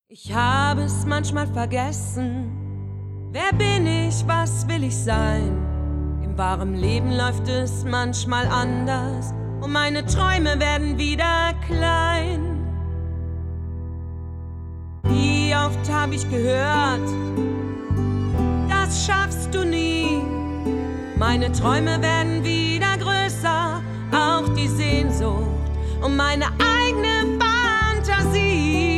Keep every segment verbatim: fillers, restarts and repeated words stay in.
Ich habe es manchmal vergessen. Wer bin ich, was will ich sein? Im wahren Leben läuft es manchmal anders und meine Träume werden wieder klein. Wie oft habe ich gehört, das schaffst du nie. Meine Träume werden wieder größer, auch die Sehnsucht und meine eigene Fantasie.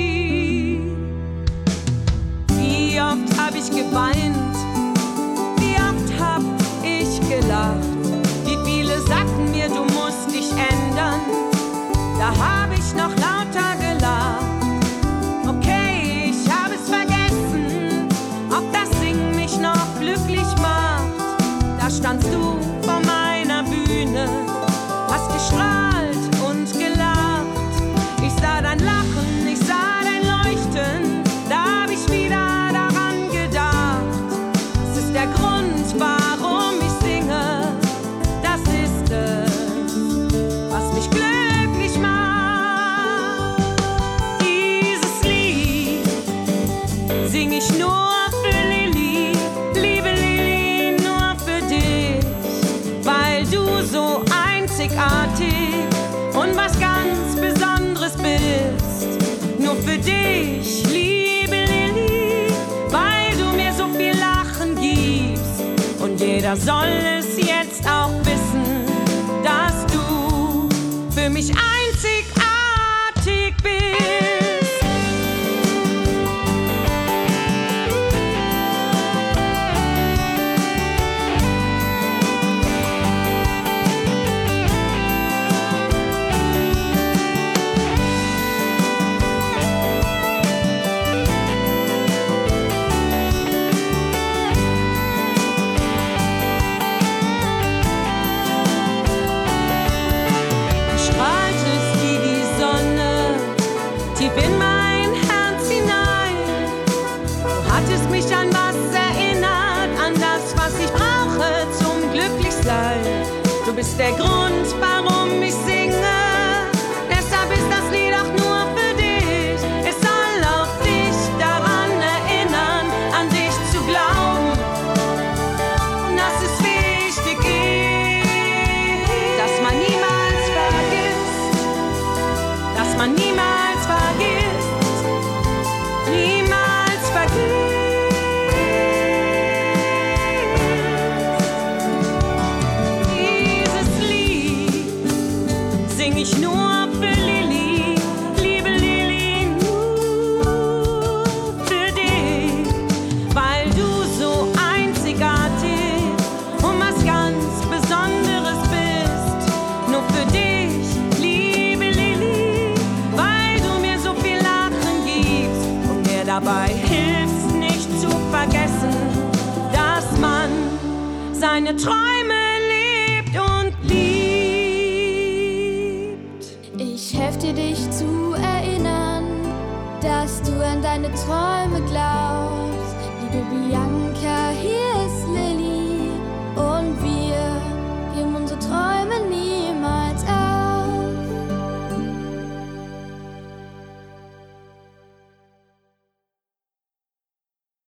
Wie oft hab ich geweint, wie oft hab ich gelacht. Wie viele sagten mir, du musst dich ändern, da hab ich noch lauter gelacht. Okay, ich hab es vergessen, ob das Singen mich noch glücklich macht. Da standst du vor meiner Bühne, hast gestrahlt und gelacht. Ich sah dein Lachen, ich sah dein Leuchten, da hab ich wieder daran gedacht. Es ist der Grund, warum ich singe, das ist es, was mich glücklich macht. Dieses Lied sing ich nur für Lili, liebe Lili, nur für dich, weil du so einzigartig und was ganz Besonderes bist. Nur für dich, liebe Lili, weil du mir so viel Lachen gibst. Und jeder soll es jetzt auch wissen, dass du für mich einzigartig bist. In mein Herz hinein. Du hattest mich an was erinnert, an das, was ich brauche zum Glücklichsein. Du bist der Grund, warum ich singe. Deshalb ist das Lied auch nur für dich. Es soll auch dich daran erinnern, an dich zu glauben. Und dass es wichtig ist, dass man niemals vergisst, dass man niemals vergisst, niemals vergisst. Dieses Lied sing ich nur für Lili, liebe Lili, nur für dich, weil du so einzigartig und was ganz Besonderes bist. Nur für dich, liebe Lili, weil du mir so viel Lachen gibst und mir dabei hilfst, nicht zu vergessen, dass man seine Träume lebt und liebt. Ich helfe dir, dich zu erinnern, dass du an deine Träume